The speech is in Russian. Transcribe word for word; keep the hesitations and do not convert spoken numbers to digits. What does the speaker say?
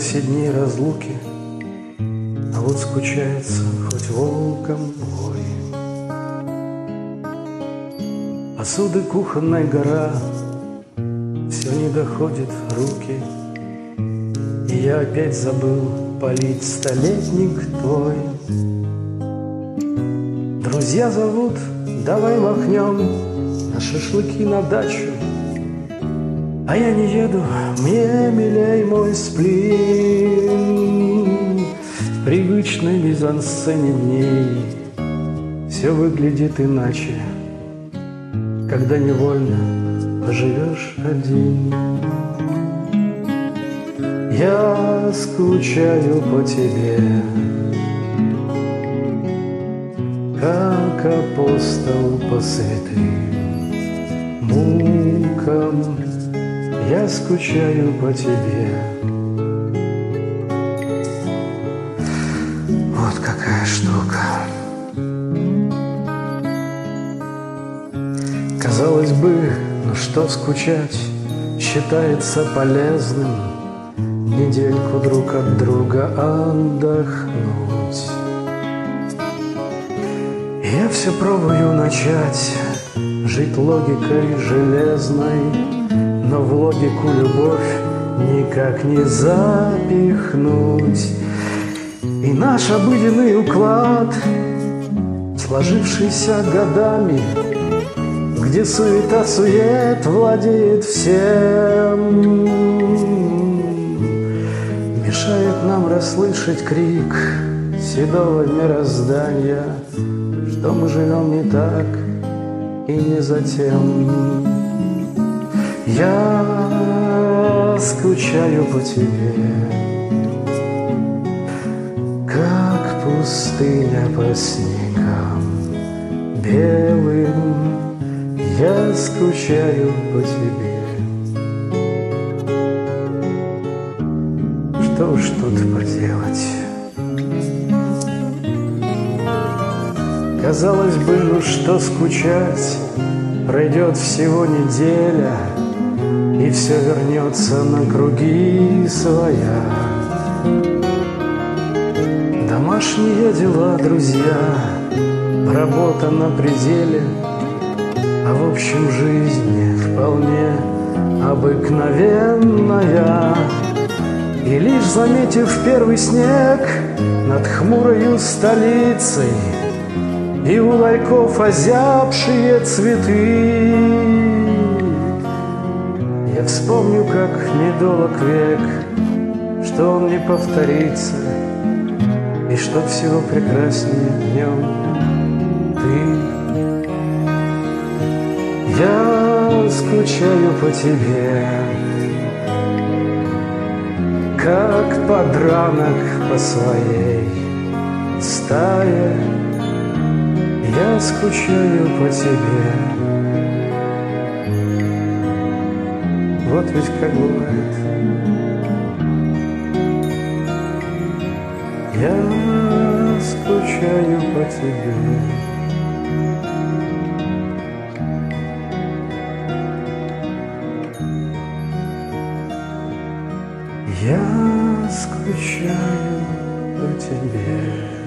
все дни разлуки, а вот скучается хоть волком вой. Посуды кухонная гора, все не доходит руки, и я опять забыл полить столетник твой. Друзья зовут, давай махнем на шашлыки на дачу, а я не еду, мне милей мой сплин. В привычной мизансцене дней все выглядит иначе, когда невольно живешь один. Я скучаю по тебе, как апостол по святым мукам. Я скучаю по тебе. Вот какая штука. Казалось бы, ну что скучать, считается полезным недельку друг от друга отдохнуть. Я все пробую начать жить логикой железной, но в логику любовь никак не запихнуть. И наш обыденный уклад, сложившийся годами, где суета-сует владеет всем, мешает нам расслышать крик седого мироздания, что мы живем не так и не затем. Я скучаю по тебе, как пустыня по снегам белым. Я скучаю по тебе. Что уж тут поделать? Казалось бы, ну что скучать, пройдет всего неделя, и все вернется на круги своя. Домашние дела, друзья, работа на пределе, а в общем жизнь вполне обыкновенная. И лишь заметив первый снег над хмурою столицей и у ларьков озябшие цветы, я вспомню, как недолог век, что он не повторится, и что всего прекраснее в нем ты. Я скучаю по тебе, как подранок по своей стае. Я скучаю по тебе. Вот ведь как бывает. Я скучаю по тебе. Я скучаю по тебе.